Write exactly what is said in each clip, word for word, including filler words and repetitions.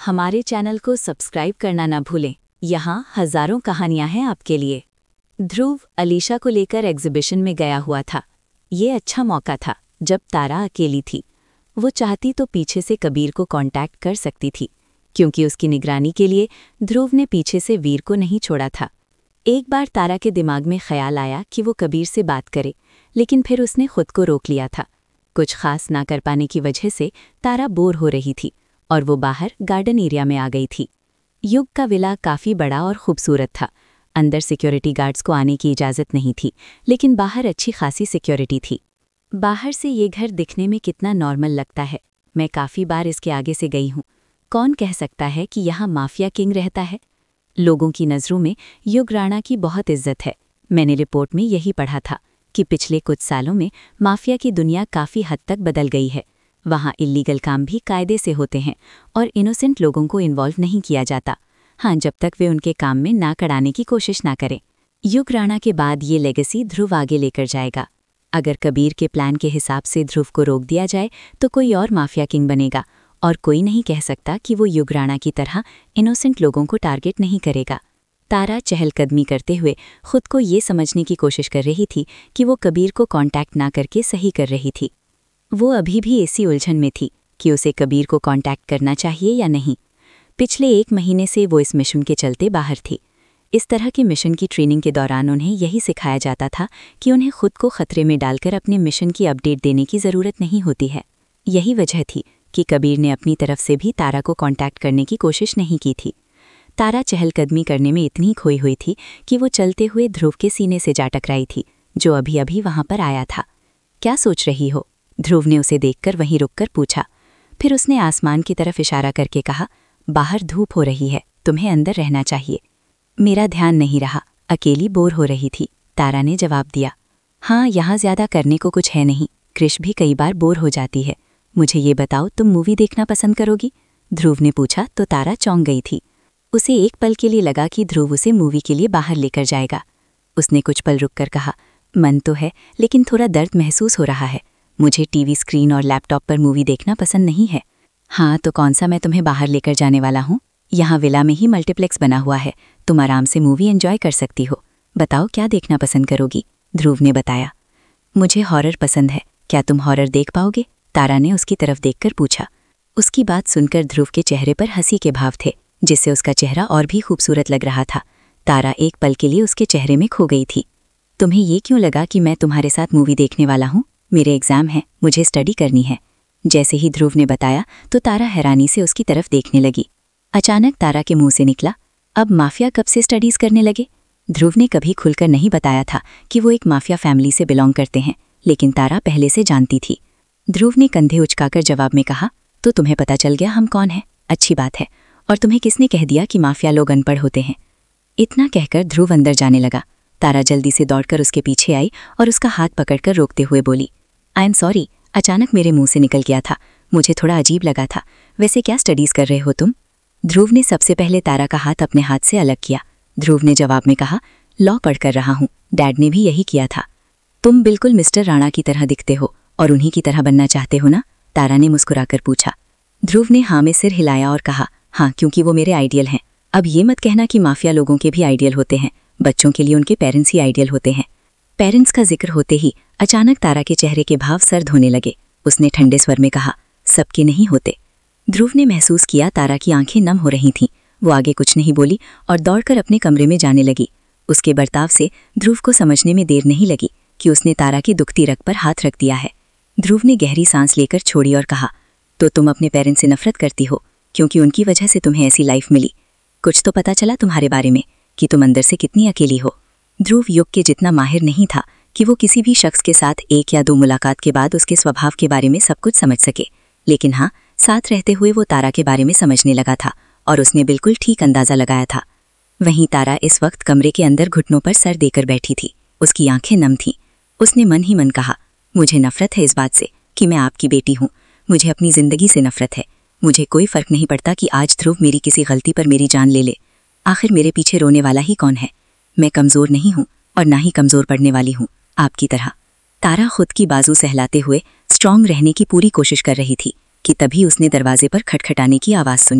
हमारे चैनल को सब्सक्राइब करना ना भूलें। यहाँ हजारों कहानियां हैं आपके लिए। ध्रुव अलीशा को लेकर एग्जीबिशन में गया हुआ था। ये अच्छा मौका था जब तारा अकेली थी। वो चाहती तो पीछे से कबीर को कांटेक्ट कर सकती थी, क्योंकि उसकी निगरानी के लिए ध्रुव ने पीछे से वीर को नहीं छोड़ा था। एक बार तारा के दिमाग में ख्याल आया कि वो कबीर से बात करे, लेकिन फिर उसने खुद को रोक लिया था। कुछ खास ना कर पाने की वजह से तारा बोर हो रही थी और वो बाहर गार्डन एरिया में आ गई थी। युग का विला काफ़ी बड़ा और खूबसूरत था। अंदर सिक्योरिटी गार्ड्स को आने की इजाज़त नहीं थी, लेकिन बाहर अच्छी खासी सिक्योरिटी थी। बाहर से ये घर दिखने में कितना नॉर्मल लगता है। मैं काफ़ी बार इसके आगे से गई हूँ। कौन कह सकता है कि यहाँ माफिया किंग रहता है? लोगों की नज़रों में युग राणा की बहुत इज्जत है। मैंने रिपोर्ट में यही पढ़ा था कि पिछले कुछ सालों में माफिया की दुनिया काफ़ी हद तक बदल गई है। वहाँ इल्लीगल काम भी कायदे से होते हैं और इनोसेंट लोगों को इन्वॉल्व नहीं किया जाता। हाँ, जब तक वे उनके काम में नाक अड़ाने की कोशिश ना करें। युग राणा के बाद ये लेगेसी ध्रुव आगे लेकर जाएगा। अगर कबीर के प्लान के हिसाब से ध्रुव को रोक दिया जाए तो कोई और माफिया किंग बनेगा, और कोई नहीं कह सकता कि वो युग राणा की तरह इनोसेंट लोगों को टारगेट नहीं करेगा। तारा चहलकदमी करते हुए खुद को ये समझने की कोशिश कर रही थी कि वो कबीर को कांटेक्ट ना करके सही कर रही थी। वो अभी भी इसी उलझन में थी कि उसे कबीर को कांटेक्ट करना चाहिए या नहीं। पिछले एक महीने से वो इस मिशन के चलते बाहर थी। इस तरह के मिशन की ट्रेनिंग के दौरान उन्हें यही सिखाया जाता था कि उन्हें खुद को खतरे में डालकर अपने मिशन की अपडेट देने की ज़रूरत नहीं होती है। यही वजह थी कि कबीर ने अपनी तरफ से भी तारा को कांटेक्ट करने की कोशिश नहीं की थी। तारा चहलकदमी करने में इतनी खोई हुई थी कि वो चलते हुए ध्रुव के सीने से जा टकराई थी, जो अभी अभी वहां पर आया था। क्या सोच रही हो? ध्रुव ने उसे देखकर वहीं रुककर पूछा। फिर उसने आसमान की तरफ इशारा करके कहा, बाहर धूप हो रही है, तुम्हें अंदर रहना चाहिए। मेरा ध्यान नहीं रहा, अकेली बोर हो रही थी, तारा ने जवाब दिया। हाँ, यहाँ ज्यादा करने को कुछ है नहीं, कृष भी कई बार बोर हो जाती है। मुझे ये बताओ, तुम मूवी देखना पसंद करोगी? ध्रुव ने पूछा तो तारा चौंक गई थी। उसे एक पल के लिए लगा कि ध्रुव उसे मूवी के लिए बाहर लेकर जाएगा। उसने कुछ पल रुककर कहा, मन तो है, लेकिन थोड़ा दर्द महसूस हो रहा है। मुझे टीवी स्क्रीन और लैपटॉप पर मूवी देखना पसंद नहीं है। हाँ, तो कौन सा मैं तुम्हें बाहर लेकर जाने वाला हूँ। यहाँ विला में ही मल्टीप्लेक्स बना हुआ है, तुम आराम से मूवी एंजॉय कर सकती हो। बताओ क्या देखना पसंद करोगी? ध्रुव ने बताया। मुझे हॉरर पसंद है, क्या तुम हॉरर देख पाओगे? तारा ने उसकी तरफ देखकर पूछा। उसकी बात सुनकर ध्रुव के चेहरे पर हंसी के भाव थे, जिससे उसका चेहरा और भी खूबसूरत लग रहा था। तारा एक पल के लिए उसके चेहरे में खो गई थी। तुम्हें ये क्यों लगा कि मैं तुम्हारे साथ मूवी देखने वाला हूँ? मेरे एग्जाम है, मुझे स्टडी करनी है। जैसे ही ध्रुव ने बताया तो तारा हैरानी से उसकी तरफ देखने लगी। अचानक तारा के मुंह से निकला, अब माफिया कब से स्टडीज करने लगे? ध्रुव ने कभी खुलकर नहीं बताया था कि वो एक माफिया फैमिली से बिलोंग करते हैं, लेकिन तारा पहले से जानती थी। ध्रुव ने कंधे उचकाकर जवाब में कहा, तो तुम्हें पता चल गया हम कौन हैं? अच्छी बात है। और तुम्हें किसने कह दिया कि माफिया लोग अनपढ़ होते हैं? इतना कहकर ध्रुव अंदर जाने लगा। तारा जल्दी से दौड़कर उसके पीछे आई और उसका हाथ पकड़कर रोकते हुए बोली, आई एम सॉरी, अचानक मेरे मुंह से निकल गया था, मुझे थोड़ा अजीब लगा था। वैसे क्या स्टडीज कर रहे हो तुम? ध्रुव ने सबसे पहले तारा का हाथ अपने हाथ से अलग किया। ध्रुव ने जवाब में कहा, लॉ पढ़ कर रहा हूँ, डैड ने भी यही किया था। तुम बिल्कुल मिस्टर राणा की तरह दिखते हो और उन्हीं की तरह बनना चाहते हो ना? तारा ने मुस्कुराकर पूछा। ध्रुव ने हाँ में सिर हिलाया और कहा, हाँ, क्योंकि वो मेरे आइडियल हैं। अब ये मत कहना कि माफिया लोगों के भी आइडियल होते हैं, बच्चों के लिए उनके पेरेंट्स ही आइडियल होते हैं। पेरेंट्स का जिक्र होते ही अचानक तारा के चेहरे के भाव सर्द होने लगे। उसने ठंडे स्वर में कहा, सबके नहीं होते। ध्रुव ने महसूस किया तारा की आंखें नम हो रही थीं। वो आगे कुछ नहीं बोली और दौड़कर अपने कमरे में जाने लगी। उसके बर्ताव से ध्रुव को समझने में देर नहीं लगी कि उसने तारा की दुखती रग पर हाथ रख दिया है। ध्रुव ने गहरी सांस लेकर छोड़ी और कहा, तो तुम अपने पेरेंट्स से नफरत करती हो क्योंकि उनकी वजह से तुम्हें ऐसी लाइफ मिली। कुछ तो पता चला तुम्हारे बारे में कि तुम अंदर से कितनी अकेली हो। ध्रुव युग के जितना माहिर नहीं था कि वो किसी भी शख्स के साथ एक या दो मुलाकात के बाद उसके स्वभाव के बारे में सब कुछ समझ सके, लेकिन हाँ, साथ रहते हुए वो तारा के बारे में समझने लगा था और उसने बिल्कुल ठीक अंदाजा लगाया था। वहीं तारा इस वक्त कमरे के अंदर घुटनों पर सर देकर बैठी थी। उसकी आंखें नम थीं। उसने मन ही मन कहा, मुझे नफरत है इस बात से कि मैं आपकी बेटी हूँ। मुझे अपनी जिंदगी से नफरत है। मुझे कोई फर्क नहीं पड़ता कि आज ध्रुव मेरी किसी गलती पर मेरी जान ले ले। आखिर मेरे पीछे रोने वाला ही कौन है? मैं कमज़ोर नहीं हूँ और ना ही कमज़ोर पड़ने वाली हूँ आपकी तरह। तारा खुद की बाजू सहलाते हुए स्ट्रांग रहने की पूरी कोशिश कर रही थी कि तभी उसने दरवाजे पर खटखटाने की आवाज़ सुनी।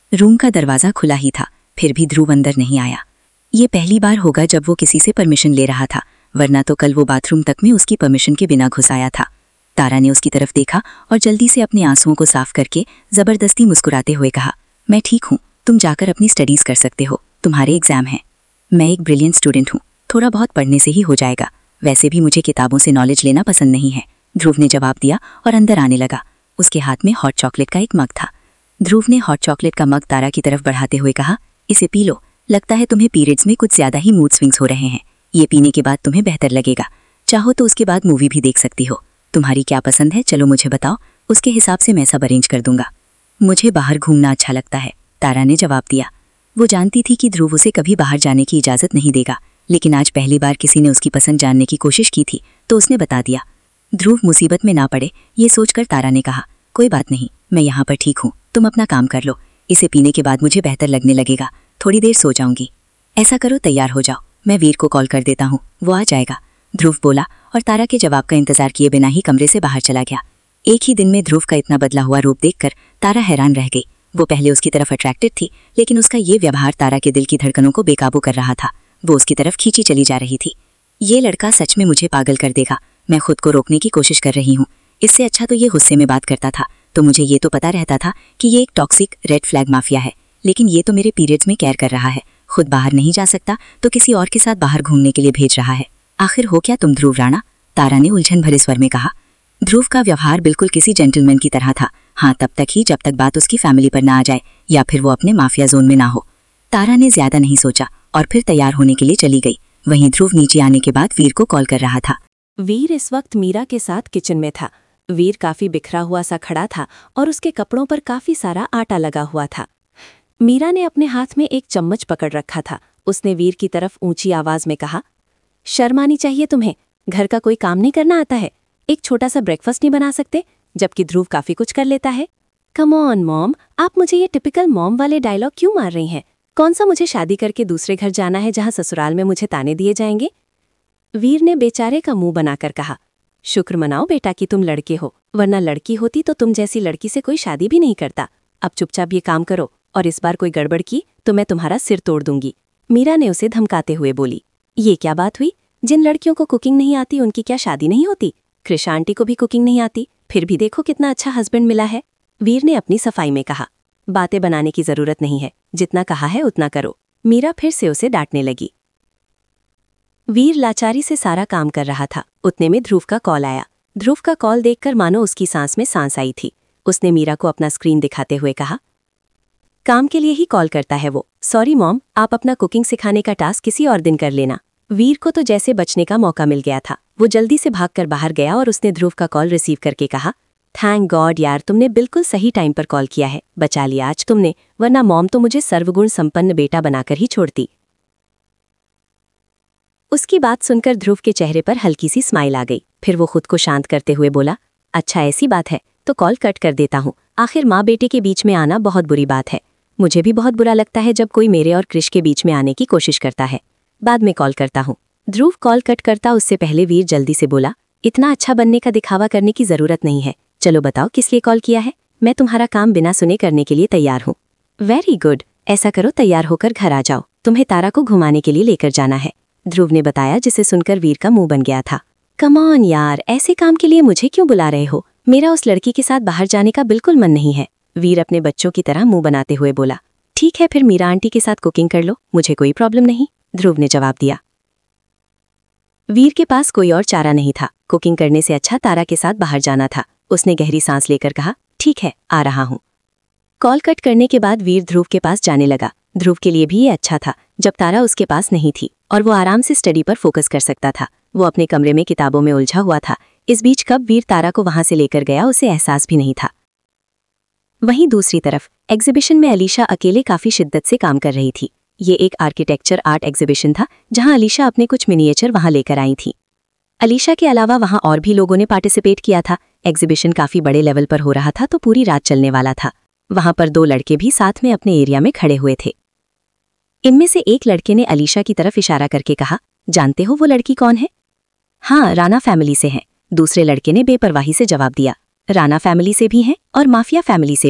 रूम का दरवाज़ा खुला ही था, फिर भी ध्रुव अंदर नहीं आया। ये पहली बार होगा जब वो किसी से परमिशन ले रहा था, वरना तो कल वो बाथरूम तक में उसकी परमिशन के बिना घुस आया था। तारा ने उसकी तरफ देखा और जल्दी से अपने आंसुओं को साफ करके ज़बरदस्ती मुस्कुराते हुए कहा, मैं ठीक हूँ, तुम जाकर अपनी स्टडीज़ कर सकते हो, तुम्हारे एग्ज़ाम हैं। मैं एक ब्रिलियंट स्टूडेंट हूँ, थोड़ा बहुत पढ़ने से ही हो जाएगा, वैसे भी मुझे किताबों से नॉलेज लेना पसंद नहीं है। ध्रुव ने जवाब दिया और अंदर आने लगा। उसके हाथ में हॉट चॉकलेट का एक मग था। ध्रुव ने हॉट चॉकलेट का मग तारा की तरफ बढ़ाते हुए कहा, इसे पी लो, लगता है तुम्हें पीरियड्स में कुछ ज़्यादा ही मूड स्विंग्स हो रहे हैं। ये पीने के बाद तुम्हें बेहतर लगेगा, चाहो तो उसके बाद मूवी भी देख सकती हो। तुम्हारी क्या पसंद है, चलो मुझे बताओ, उसके हिसाब से मैं सब अरेंज कर दूंगा। मुझे बाहर घूमना अच्छा लगता है, तारा ने जवाब दिया। वो जानती थी कि ध्रुव उसे कभी बाहर जाने की इजाज़त नहीं देगा, लेकिन आज पहली बार किसी ने उसकी पसंद जानने की कोशिश की थी तो उसने बता दिया। ध्रुव मुसीबत में ना पड़े ये सोचकर तारा ने कहा, कोई बात नहीं, मैं यहाँ पर ठीक हूँ, तुम अपना काम कर लो। इसे पीने के बाद मुझे बेहतर लगने लगेगा, थोड़ी देर सो जाऊंगी। ऐसा करो, तैयार हो जाओ, मैं वीर को कॉल कर देता हूँ, वो आ जाएगा। ध्रुव बोला और तारा के जवाब का इंतजार किए बिना ही कमरे से बाहर चला गया। एक ही दिन में ध्रुव का इतना बदला हुआ रूप देखकर तारा हैरान रह गई। वो पहले उसकी तरफ अट्रैक्टेड थी, लेकिन उसका ये व्यवहार तारा के दिल की धड़कनों को बेकाबू कर रहा था। वो उसकी तरफ खींची चली जा रही थी। ये लड़का सच में मुझे पागल कर देगा, मैं खुद को रोकने की कोशिश कर रही हूँ। इससे अच्छा तो ये गुस्से में बात करता था, तो मुझे ये तो पता रहता था कि ये एक टॉक्सिक रेड फ्लैग माफिया है, लेकिन ये तो मेरे पीरियड्स में केयर कर रहा है, खुद बाहर नहीं जा सकता तो किसी और के साथ बाहर घूमने के लिए भेज रहा है। आखिर हो क्या तुम ध्रुव राणा? तारा ने उलझन भरे स्वर में कहा। ध्रुव का व्यवहार बिल्कुल किसी जेंटलमैन की तरह था, हाँ तब तक ही जब तक बात उसकी फैमिली पर ना आ जाए या फिर वो अपने माफिया जोन में ना हो। तारा ने ज्यादा नहीं सोचा और फिर तैयार होने के लिए चली गई। वहीं ध्रुव नीचे आने के बाद वीर को कॉल कर रहा था। वीर इस वक्त मीरा के साथ किचन में था। वीर काफी बिखरा हुआ सा खड़ा था और उसके कपड़ों पर काफी सारा आटा लगा हुआ था। मीरा ने अपने हाथ में एक चम्मच पकड़ रखा था। उसने वीर की तरफ ऊंची आवाज में कहा, शर्म आनी चाहिए तुम्हें, घर का कोई काम नहीं करना आता है, एक छोटा सा ब्रेकफास्ट नहीं बना सकते, जबकि ध्रुव काफी कुछ कर लेता है। कम ऑन मॉम, आप मुझे ये टिपिकल मॉम वाले डायलॉग क्यों मार रही हैं? कौन सा मुझे शादी करके दूसरे घर जाना है जहां ससुराल में मुझे ताने दिए जाएंगे? वीर ने बेचारे का मुंह बनाकर कहा, शुक्र मनाओ बेटा कि तुम लड़के हो, वरना लड़की होती तो तुम जैसी लड़की से कोई शादी भी नहीं करता। अब चुपचाप ये काम करो और इस बार कोई गड़बड़ की तो मैं तुम्हारा सिर तोड़ दूंगी। मीरा ने उसे धमकाते हुए बोली। ये क्या बात हुई? जिन लड़कियों को कुकिंग नहीं आती उनकी क्या शादी नहीं होती? कृषा आंटी को भी कुकिंग नहीं आती, फिर भी देखो कितना अच्छा हस्बैंड मिला है। वीर ने अपनी सफाई में कहा, बातें बनाने की जरूरत नहीं है, जितना कहा है उतना करो। मीरा फिर से उसे डांटने लगी। वीर लाचारी से सारा काम कर रहा था। उतने में ध्रुव का कॉल आया। ध्रुव का कॉल देखकर मानो उसकी सांस में सांस आई थी। उसने मीरा को अपना स्क्रीन दिखाते हुए कहा, काम के लिए ही कॉल करता है वो, सॉरी मॉम, आप अपना कुकिंग सिखाने का टास्क किसी और दिन कर लेना। वीर को तो जैसे बचने का मौका मिल गया था। वो जल्दी से भागकर बाहर गया और उसने ध्रुव का कॉल रिसीव करके कहा, थैंक गॉड यार, तुमने बिल्कुल सही टाइम पर कॉल किया है, बचा लिया आज तुमने, वरना मॉम तो मुझे सर्वगुण संपन्न बेटा बनाकर ही छोड़ती। उसकी बात सुनकर ध्रुव के चेहरे पर हल्की सी स्माइल आ गई। फिर वो खुद को शांत करते हुए बोला, अच्छा ऐसी बात है तो कॉल कट कर देता हूँ। आखिर माँ बेटे के बीच में आना बहुत बुरी बात है। मुझे भी बहुत बुरा लगता है जब कोई मेरे और क्रिश के बीच में आने की कोशिश करता है। बाद में कॉल करता हूँ। ध्रुव कॉल कट करता उससे पहले वीर जल्दी से बोला, इतना अच्छा बनने का दिखावा करने की जरूरत नहीं है, चलो बताओ किस लिए कॉल किया है? मैं तुम्हारा काम बिना सुने करने के लिए तैयार हूँ। वेरी गुड, ऐसा करो तैयार होकर घर आ जाओ, तुम्हें तारा को घुमाने के लिए लेकर जाना है, ध्रुव ने बताया, जिसे सुनकर वीर का मुंह बन गया था। कम ऑन यार, ऐसे काम के लिए मुझे क्यों बुला रहे हो? मेरा उस लड़की के साथ बाहर जाने का बिल्कुल मन नहीं है, वीर अपने बच्चों की तरह मुंह बनाते हुए बोला। ठीक है फिर मीरा आंटी के साथ कुकिंग कर लो, मुझे कोई प्रॉब्लम नहीं, ध्रुव ने जवाब दिया। वीर के पास कोई और चारा नहीं था। कुकिंग करने से अच्छा तारा के साथ बाहर जाना था। उसने गहरी सांस लेकर कहा, ठीक है आ रहा हूँ। कॉल कट करने के बाद वीर ध्रुव के पास जाने लगा। ध्रुव के लिए भी ये अच्छा था जब तारा उसके पास नहीं थी और वो आराम से स्टडी पर फोकस कर सकता था। वो अपने कमरे में किताबों में उलझा हुआ था। इस बीच कब वीर तारा को वहां से लेकर गया उसे एहसास भी नहीं था। वहीं दूसरी तरफ एग्जीबिशन में अलीशा अकेले काफी शिद्दत से काम कर रही थी। ये एक आर्किटेक्चर आर्ट एग्जीबिशन था जहां अलीशा अपने कुछ मिनिएचर वहां लेकर आई थी। अलीशा के अलावा वहां और भी लोगों ने पार्टिसिपेट किया था। एग्जीबिशन काफी बड़े लेवल पर हो रहा था तो पूरी रात चलने वाला था। वहां पर दो लड़के भी साथ में अपने एरिया में खड़े हुए थे। इनमें से एक लड़के ने अलीशा की तरफ इशारा करके कहा, जानते हो वो लड़की कौन है? हाँ, राणा फैमिली से हैं। दूसरे लड़के ने बेपरवाही से जवाब दिया, राणा फैमिली से भी हैं और माफिया फैमिली से भी।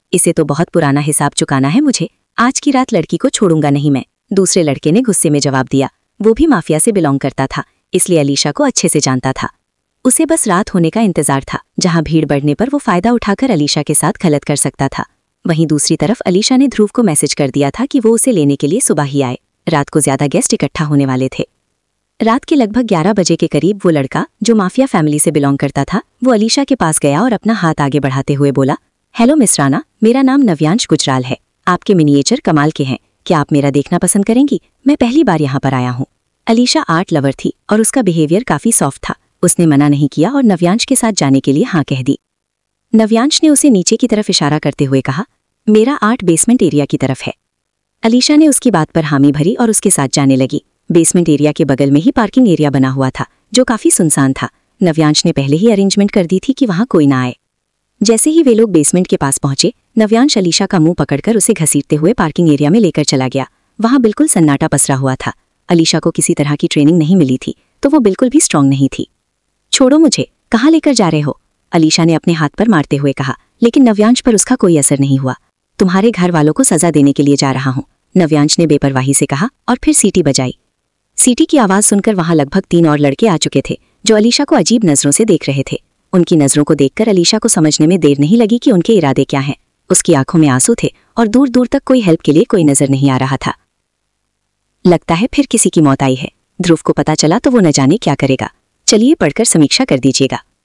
इसे तो बहुत पुराना हिसाब चुकाना है मुझे। आज की रात लड़की को छोड़ूंगा नहीं मैं। दूसरे लड़के ने गुस्से में जवाब दिया। वो भी माफिया से बिलोंग करता था, इसलिए अलीशा को अच्छे से जानता था। उसे बस रात होने का इंतजार था, जहां भीड़ बढ़ने पर वो फायदा उठाकर अलीशा के साथ गलत कर सकता था। वहीं दूसरी तरफ अलीशा ने ध्रुव को मैसेज कर दिया था कि वो उसे लेने के लिए सुबह ही आए। रात को ज्यादा गेस्ट इकट्ठा होने वाले थे। रात के लगभग ग्यारह बजे के करीब वो लड़का जो माफिया फैमिली से बिलोंग करता था, वो अलीशा के पास गया और अपना हाथ आगे बढ़ाते हुए बोला, हेलो मिस राना, मेरा नाम नव्यांश गुजराल है। आपके मिनिएचर कमाल के हैं, क्या आप मेरा देखना पसंद करेंगी? मैं पहली बार यहाँ पर आया हूँ। अलीशा आर्ट लवर थी और उसका बिहेवियर काफी सॉफ्ट था। उसने मना नहीं किया और नव्यांश के साथ जाने के लिए हाँ कह दी। नव्यांश ने उसे नीचे की तरफ इशारा करते हुए कहा, मेरा आर्ट बेसमेंट एरिया की तरफ है। अलीशा ने उसकी बात पर हामी भरी और उसके साथ जाने लगी। बेसमेंट एरिया के बगल में ही पार्किंग एरिया बना हुआ था, जो काफी सुनसान था। नव्यांश ने पहले ही अरेंजमेंट कर दी थी कि वहां कोई ना आए। जैसे ही वे लोग बेसमेंट के पास पहुंचे, नव्यांश अलीशा का मुंह पकड़कर उसे घसीटते हुए पार्किंग एरिया में लेकर चला गया। वहां बिल्कुल सन्नाटा पसरा हुआ था। अलीशा को किसी तरह की ट्रेनिंग नहीं मिली थी, तो वो बिल्कुल भी स्ट्रांग नहीं थी। छोड़ो मुझे, कहाँ लेकर जा रहे हो? अलीशा ने अपने हाथ पर मारते हुए कहा, लेकिन नव्यांश पर उसका कोई असर नहीं हुआ। तुम्हारे घर वालों को सजा देने के लिए जा रहा हूँ, नव्यांश ने बेपरवाही से कहा और फिर सीटी बजाई। सीटी की आवाज सुनकर वहां लगभग तीन और लड़के आ चुके थे, जो अलीशा को अजीब नजरों से देख रहे थे। उनकी नजरों को देखकर अलीशा को समझने में देर नहीं लगी कि उनके इरादे क्या हैं। उसकी आंखों में आंसू थे और दूर दूर तक कोई हेल्प के लिए कोई नजर नहीं आ रहा था। लगता है फिर किसी की मौत आई है। ध्रुव को पता चला तो वो न जाने क्या करेगा। चलिए पढ़कर समीक्षा कर दीजिएगा।